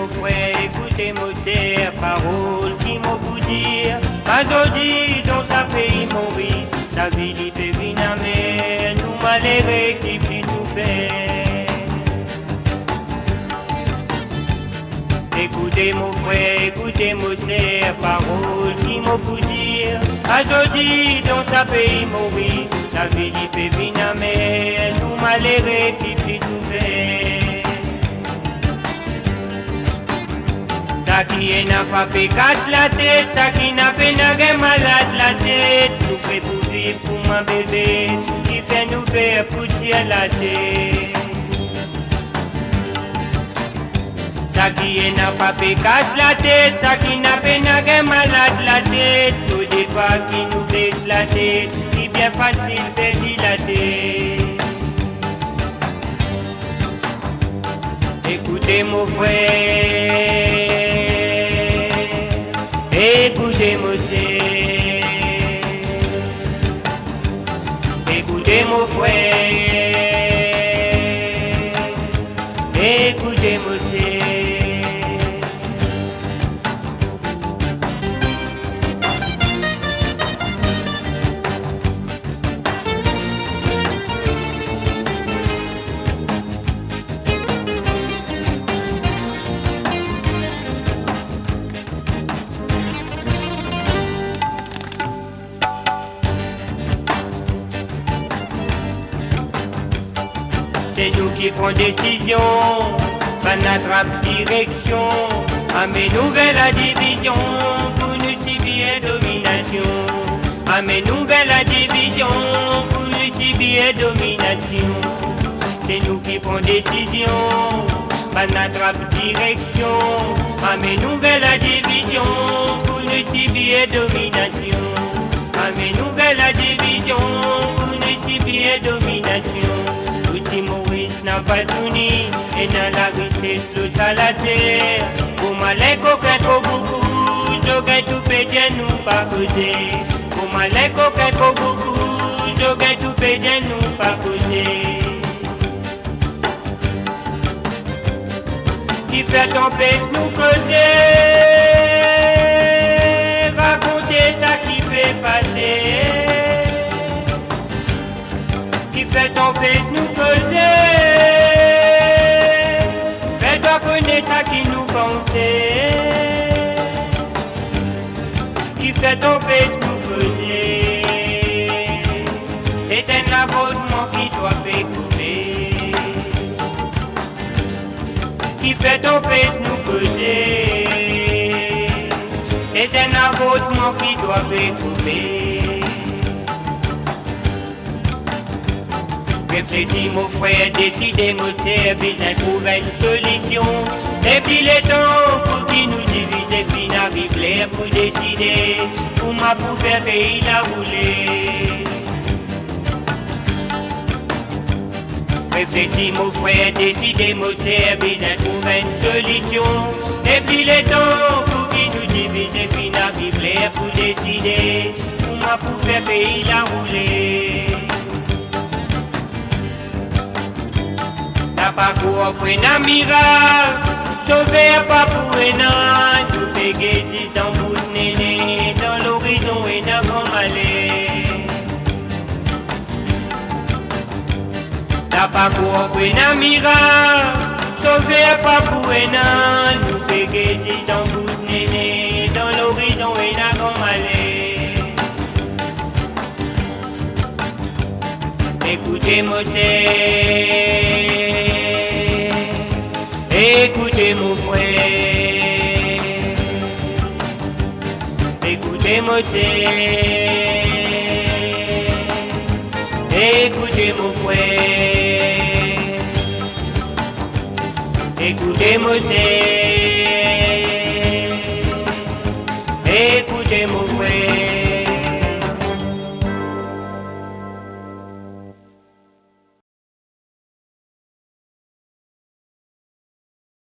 mon frère, écoutez mon cher, parole qui m'ont pour dire. Aujourd'hui, dans sa pays mourir, la vie dit pévinamé, nous malheureux qui plie tout fait. Écoutez mon frère, écoutez mon cher, parole qui m'ont pour dire. Aujourd'hui, dans sa pays mourir, la vie dit pévinamé, nous malheureux qui plie tout fait. Ça qui n'a pas fait casse la tête, ça qui n'a fait n'a malade la tête. Tout fait pour vivre pour mon bébé, qui fait nous faire pousser la tête. Ça qui n'a pas fait casse la tête, ça qui n'a fait n'a malade la tête. Tout des fois qui nous baisse la tête, qui bien facile fait dilater. Écoutez mon frère, écoutez mon cher, écoutez mon frère, écoutez mon cher. C'est nous qui prenons décision, pas notre direction, à mes nouvelles à division, pour nous subir domination. À mes nouvelles à division, pour nous subir domination. C'est nous qui prenons décision, pas notre direction, à mes nouvelles à division, pour nous subir domination. À mes nouvelles à division, pour nous subir domination. Maurice n'a pas tout ni, et dans la richesse l'eau à la terre. Pour malin coquin beaucoup, j'aurais tout pédé nous pas causer. Pour malin coquin beaucoup, j'aurais tout pédé nous pas causer. Qui fait tempête nous causer, raconter ça qui fait passer. Qui fait tempête nous causer, fais-toi connaître à qui nous pensait. Qui fait tempête nous causer, c'est un abonnement qui doit faire couper. Qui fait tempête nous causer, c'est un abonnement qui doit faire couper. Réfléchis mon frère, décidez mon service, trouver une solution. Et puis les temps pour qui nous divise, et puis n'arrive l'air pour décider, pour ma pour faire pays la rouler. Réfléchis mon frère, décidez mon service, trouver une solution. Et puis les temps pour qui nous divise, et puis n'arrive l'air pour décider, pour ma pour faire pays la rouler. Pas pour offrir un miracle, sauver pas pour un an, tout pégué dans bouche néné, dans l'horizon et dans grand malais. T'as pas pour offrir un miracle, sauver pas pour un an, tout pégué dans bouche néné, dans l'horizon et dans grand malais. Écoutez mon cher, écoutez mon frère, écoutez mon cher, écoutez mon frère, écoutez mon cher, écoutez mon frère.